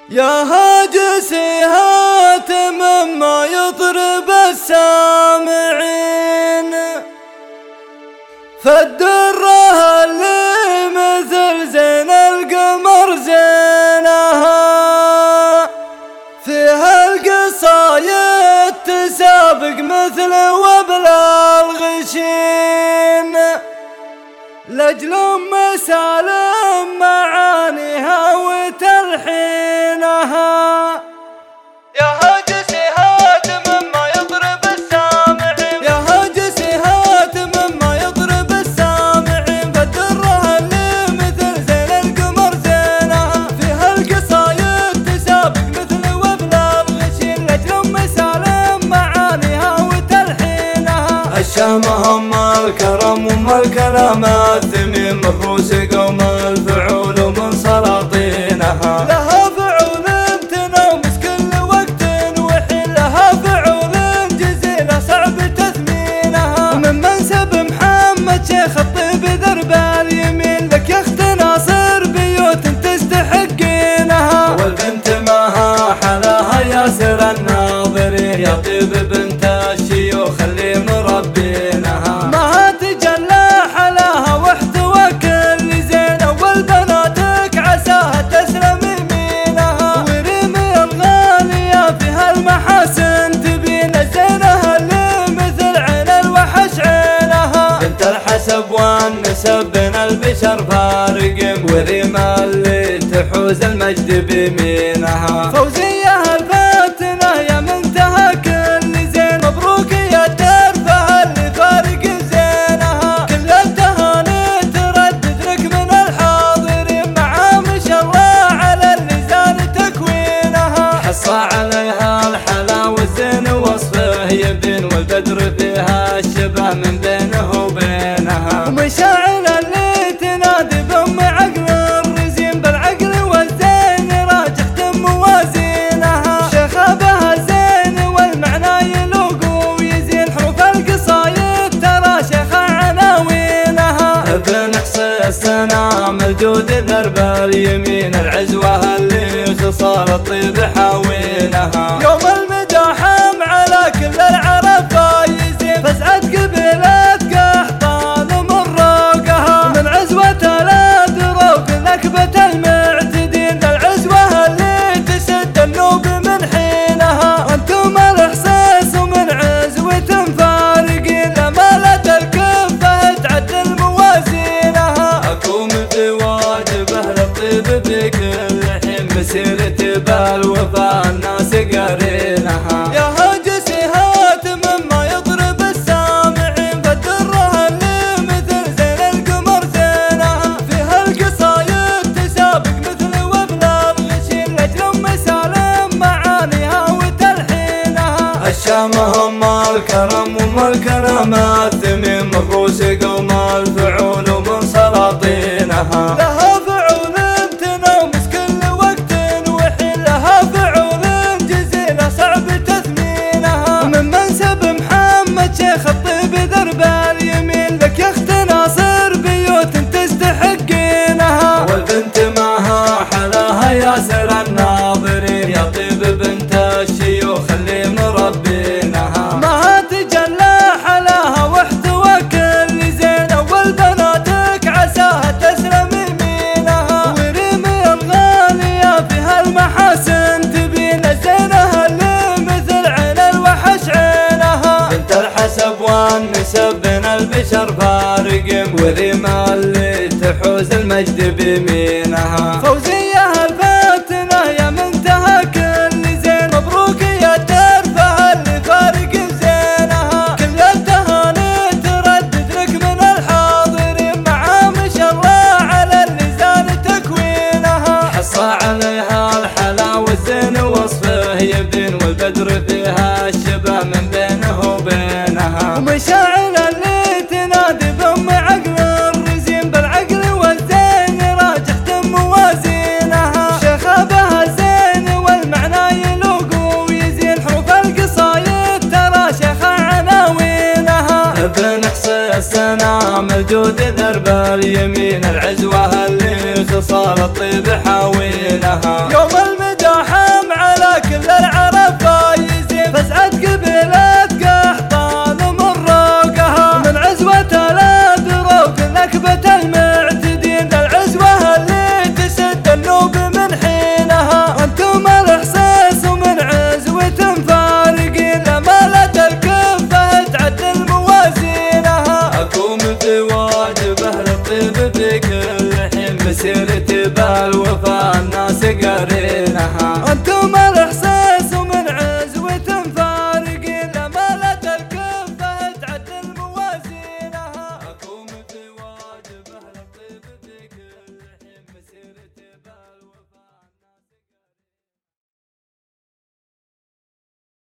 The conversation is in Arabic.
يا هاجسي هات مما يطرب السامعين، فالدرة اللي مثل زين القمر زينها، فيها القصايد تسابق مثل وبل الغشين، لأجل مسالم معانيها وتلحينها. يا هاجسي هات مما يضرب السامعين، يا هاجسي هات مما يضرب السامعين، فالدرة اللي مثل زين القمر زينها، فيها القصايد تسابق مثل وبل الغشين، لأجل مسالم معانيها وتلحينها. الشام هم الكرم وم الكلام الثمين، مفروس قوم الفعول ومن سلاطينها. لها فعول تنامس كل وقت وحين، لها فعول جزيلة صعب تثمينها. ومن منسب محمد شيخ الطيب درب اليمين، لك يا اخت ناصر بيوت تستحقينها. والبنت معها حلاها ياسر الناظرين، يا طيب بنت الشيوخ اللي مربينها. ما تجلى حلاها واحتوى كل زين، والبناتك عساها تسلم يمينها. وريمي الغالية فيها المحاسن تبين، زينها اللي مثل عين الوحش عينها. بنت الحسب والنسب بين البشر فارقين، وريمة اللي تحوز المجد بيمينها. فوزية الفاتنة يا منتهى كل زين، مبروك يا الدرفة اللي فارق زينها. كل التهاني تردد لك من الحاضرين، مع ما شاء الله على اللي زان تكوينها. حصى عليها الحلا والزين وصفه يبين، والبدر فيها الشبه من بينه وبينها. ومشاعل اللي تنادي بأم عقل الرزين، بالعقل والزين راجحت موازينها. شخابها زين والمعنى يلوق ويزين، حروف القصايد ترى شيخ عناوينها. ابن حسيسنا موجود درب اليمين، العزوة اللي خصال الطيب حاوينها. يوم المداحم على كل العرب فايزين، فاسعد قبيلة قحطان ومروقها. من عزوة الأدروق نكبة المعتدين، العزوة اللي تسد النوب من حينها. وانتم الحصيص ومن عزوة فارقين، لمالة الكفة تعدل موازينها. أقوم في واجبه للطيب في كل حين، مسيرتي بالوفاء الناس قارينها. يا هاجسي هات مما يضرب السامعين، فالدرة اللي مثل زين القمر زينها. فيها القصايد تسابق مثل وبل الغشين، لأجل مسالم معانيها وتلحينها. الشام هم الكرم وم الكلام الثمين، مفروس قوم الفعول ومن سلاطينها. لها فعول تنامس كل وقت وحين، لها فعول جزيلة صعب تثمينها. ومن منسب محمد شيخ الطيب درب اليمين، لك يا اخت ناصر بيوت تستحقينها. والبنت معها حلاها ياسر الناظرين، يا طيب بنت الشيوخ اللي مربينها. ما تجلى حلاها واحتوى كل زين، والبناتك عساها تسلم يمينها. وريمي الغالية فيها المحاسن تبين، زينها اللي مثل عين الوحش عينها. بنت الحسب والنسب بين البشر فارقين، وريمة اللي تحوز المجد بيمينها. فوزية الفاتنة يا منتهى كل زين، مبروك يا الدرفة اللي فارق زينها. كل التهاني تردد لك من الحاضرين، مع ما شاء الله على اللي زان تكوينها. حصى عليها الحلا والزين وصفه يبين، والبدر فيها الشبه من بينه وبينها. ومشاعل اللي تنادي بأم عقل الرزين، بالعقل والزين راجحت موازينها. شخابها زين والمعنى يلوق ويزين، حروف القصايد ترى شيخ عناوينها. ابن حسيسنا موجود درب اليمين، العزوة اللي خصال الطيب حاوينها. يوم